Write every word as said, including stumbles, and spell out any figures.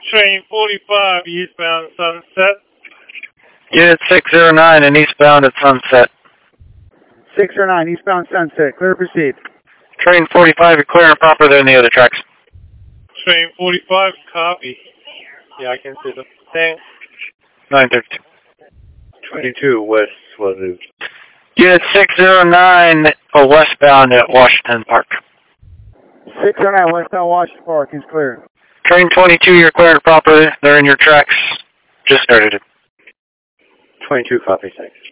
Train forty-five, eastbound Sunset. Unit six zero nine and eastbound at Sunset. six zero nine, eastbound Sunset. Clear to proceed. Train forty-five, you're clear and proper there in the other tracks. Train forty-five, copy. Yeah, I can see them. Thanks. nine thirty-two. twenty-two, West Wazoo. Unit six zero nine, oh, westbound at Washington Park. six zero nine, westbound Washington Park is clear. Train twenty-two, you're clear and proper there in your tracks. Just started it. twenty-two, copy, thanks.